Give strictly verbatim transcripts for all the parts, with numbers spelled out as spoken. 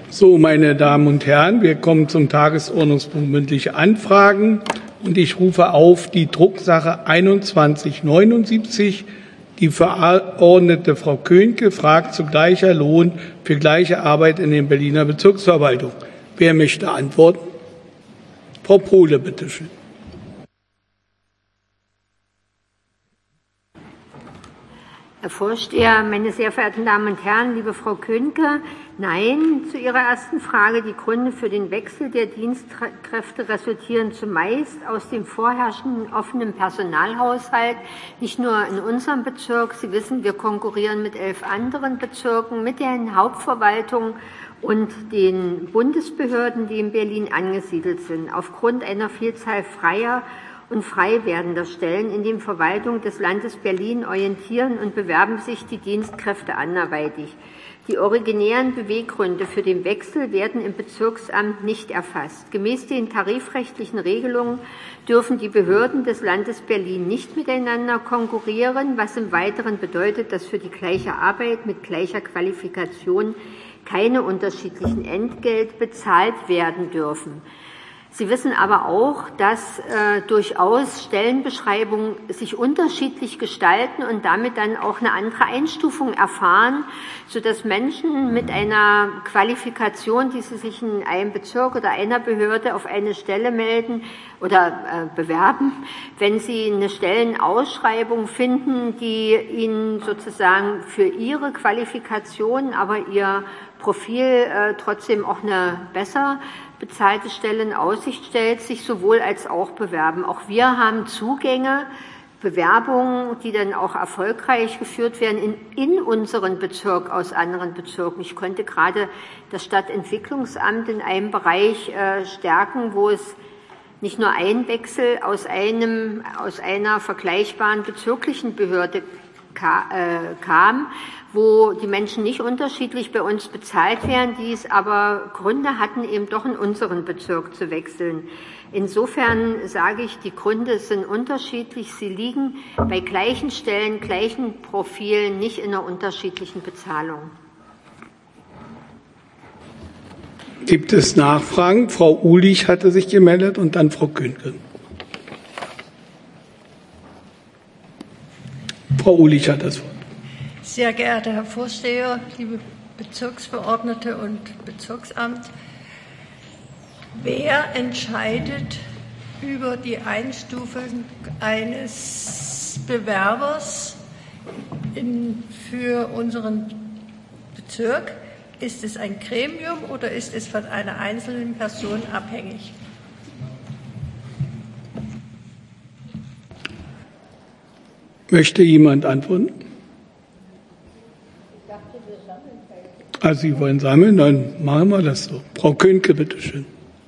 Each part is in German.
So, meine Damen und Herren, wir kommen zum Tagesordnungspunkt mündliche Anfragen. Und ich rufe auf die Drucksache einundzwanzig neunundsiebzig. Die Verordnete Frau Könke fragt zu gleicher Lohn für gleiche Arbeit in den Berliner Bezirksverwaltungen. Wer möchte antworten? Frau Pohle, bitte schön. Herr Vorsteher, meine sehr verehrten Damen und Herren, liebe Frau Könke, nein zu Ihrer ersten Frage. Die Gründe für den Wechsel der Dienstkräfte resultieren zumeist aus dem vorherrschenden offenen Personalhaushalt, nicht nur in unserem Bezirk. Sie wissen, wir konkurrieren mit elf anderen Bezirken, mit den Hauptverwaltungen und den Bundesbehörden, die in Berlin angesiedelt sind. Aufgrund einer Vielzahl freier und frei werdender Stellen in den Verwaltungen des Landes Berlin orientieren und bewerben sich die Dienstkräfte anderweitig. Die originären Beweggründe für den Wechsel werden im Bezirksamt nicht erfasst. Gemäß den tarifrechtlichen Regelungen dürfen die Behörden des Landes Berlin nicht miteinander konkurrieren, was im Weiteren bedeutet, dass für die gleiche Arbeit mit gleicher Qualifikation keine unterschiedlichen Entgelte bezahlt werden dürfen. Sie wissen aber auch, dass äh, durchaus Stellenbeschreibungen sich unterschiedlich gestalten und damit dann auch eine andere Einstufung erfahren, sodass Menschen mit einer Qualifikation, die sie sich in einem Bezirk oder einer Behörde auf eine Stelle melden oder äh, bewerben, wenn sie eine Stellenausschreibung finden, die ihnen sozusagen für ihre Qualifikation, aber ihr Profil äh, trotzdem auch eine besser bezahlte Stelle in Aussicht stellt, sich sowohl als auch bewerben. Auch wir haben Zugänge, Bewerbungen, die dann auch erfolgreich geführt werden in, in unseren Bezirk aus anderen Bezirken. Ich konnte gerade das Stadtentwicklungsamt in einem Bereich äh, stärken, wo es nicht nur ein Wechsel aus einem, aus einer vergleichbaren bezirklichen Behörde ka, äh, kam, wo die Menschen nicht unterschiedlich bei uns bezahlt werden, die es aber Gründe hatten, eben doch in unseren Bezirk zu wechseln. Insofern sage ich, die Gründe sind unterschiedlich. Sie liegen bei gleichen Stellen, gleichen Profilen, nicht in einer unterschiedlichen Bezahlung. Gibt es Nachfragen? Frau Uhlich hatte sich gemeldet und dann Frau Könke. Frau Uhlich hat das Wort. Sehr geehrter Herr Vorsteher, liebe Bezirksverordnete und Bezirksamt, wer entscheidet über die Einstufung eines Bewerbers in, für unseren Bezirk? Ist es ein Gremium oder ist es von einer einzelnen Person abhängig? Möchte jemand antworten? Also Sie wollen sammeln, dann machen wir das so. Frau Könke, bitte schön.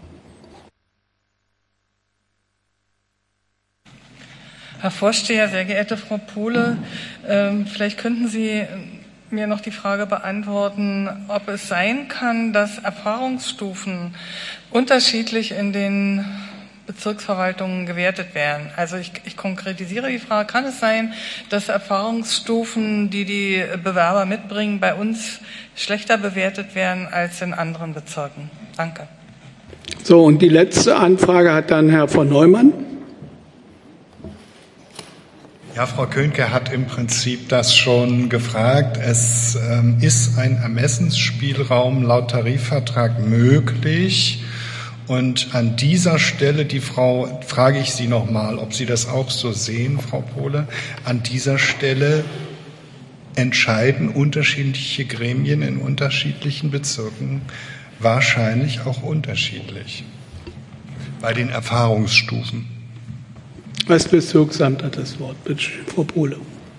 Herr Vorsteher, sehr geehrte Frau Pohle, ähm, vielleicht könnten Sie mir noch die Frage beantworten, ob es sein kann, dass Erfahrungsstufen unterschiedlich in den Bezirksverwaltungen gewertet werden. Also ich, ich konkretisiere die Frage, kann es sein, dass Erfahrungsstufen, die die Bewerber mitbringen, bei uns schlechter bewertet werden als in anderen Bezirken? Danke. So, und die letzte Anfrage hat dann Herr von Neumann. Ja, Frau Könke hat im Prinzip das schon gefragt. Es ähm, ist ein Ermessensspielraum laut Tarifvertrag möglich. Und an dieser Stelle, die Frau, frage ich Sie noch mal, ob Sie das auch so sehen, Frau Pohle. An dieser Stelle entscheiden unterschiedliche Gremien in unterschiedlichen Bezirken wahrscheinlich auch unterschiedlich bei den Erfahrungsstufen. Das Bezirksamt hat das Wort. Bitte, Frau Pohle.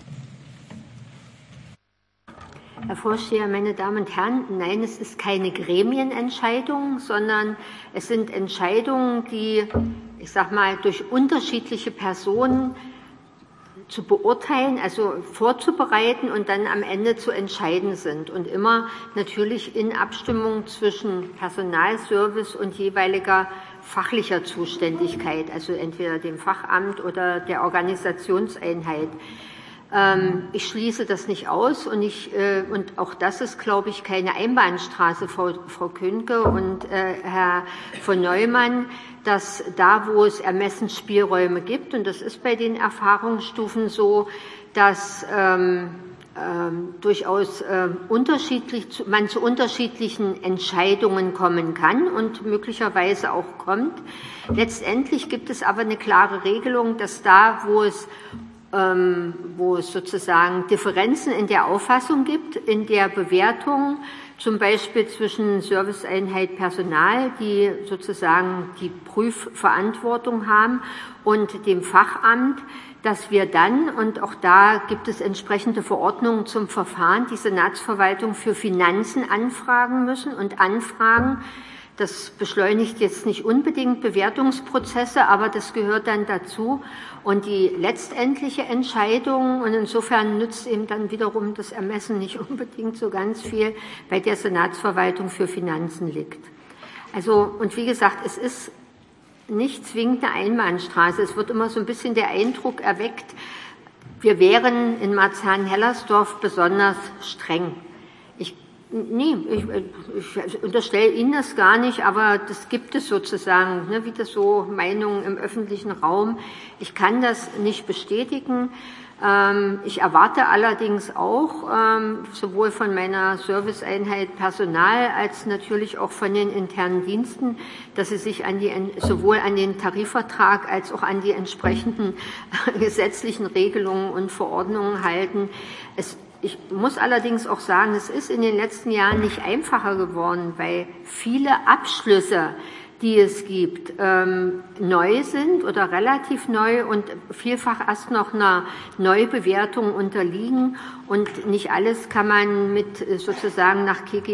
Herr Vorsteher, meine Damen und Herren, nein, es ist keine Gremienentscheidung, sondern es sind Entscheidungen, die, ich sag mal, durch unterschiedliche Personen zu beurteilen, also vorzubereiten und dann am Ende zu entscheiden sind. Und immer natürlich in Abstimmung zwischen Personalservice und jeweiliger fachlicher Zuständigkeit, also entweder dem Fachamt oder der Organisationseinheit. Ich schließe das nicht aus und, ich, und auch das ist, glaube ich, keine Einbahnstraße, Frau, Frau Könke und äh, Herr von Neumann, dass da, wo es Ermessensspielräume gibt, und das ist bei den Erfahrungsstufen so, dass ähm, ähm, durchaus äh, unterschiedlich, man zu unterschiedlichen Entscheidungen kommen kann und möglicherweise auch kommt. Letztendlich gibt es aber eine klare Regelung, dass da, wo es Ähm, wo es sozusagen Differenzen in der Auffassung gibt, in der Bewertung, zum Beispiel zwischen Serviceeinheit Personal, die sozusagen die Prüfverantwortung haben, und dem Fachamt, dass wir dann, und auch da gibt es entsprechende Verordnungen zum Verfahren, die Senatsverwaltung für Finanzen anfragen müssen und anfragen. Das beschleunigt jetzt nicht unbedingt Bewertungsprozesse, aber das gehört dann dazu. Und die letztendliche Entscheidung, und insofern nützt eben dann wiederum das Ermessen nicht unbedingt so ganz viel, bei der Senatsverwaltung für Finanzen liegt. Also, und wie gesagt, es ist nicht zwingend eine Einbahnstraße. Es wird immer so ein bisschen der Eindruck erweckt, wir wären in Marzahn-Hellersdorf besonders streng. Ich Nee, ich, ich unterstelle Ihnen das gar nicht, aber das gibt es sozusagen, ne, wie das so Meinungen im öffentlichen Raum. Ich kann das nicht bestätigen. Ähm, ich erwarte allerdings auch, ähm, sowohl von meiner Serviceeinheit Personal als natürlich auch von den internen Diensten, dass sie sich an die, sowohl an den Tarifvertrag als auch an die entsprechenden gesetzlichen Regelungen und Verordnungen halten. Es Ich muss allerdings auch sagen, es ist in den letzten Jahren nicht einfacher geworden, weil viele Abschlüsse, die es gibt, ähm, neu sind oder relativ neu und vielfach erst noch einer Neubewertung unterliegen. Und nicht alles kann man mit sozusagen nach K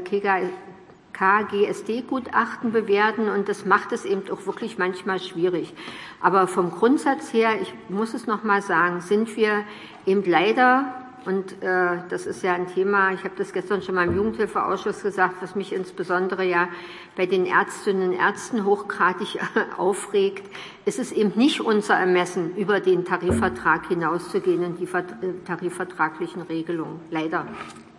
G S D-Gutachten bewerten, und das macht es eben auch wirklich manchmal schwierig. Aber vom Grundsatz her, ich muss es noch mal sagen, sind wir eben leider, und äh, das ist ja ein Thema, ich habe das gestern schon mal im Jugendhilfeausschuss gesagt, was mich insbesondere ja bei den Ärztinnen und Ärzten hochgradig aufregt, ist es eben nicht unser Ermessen, über den Tarifvertrag hinauszugehen und die tarifvertraglichen Regelungen. Leider.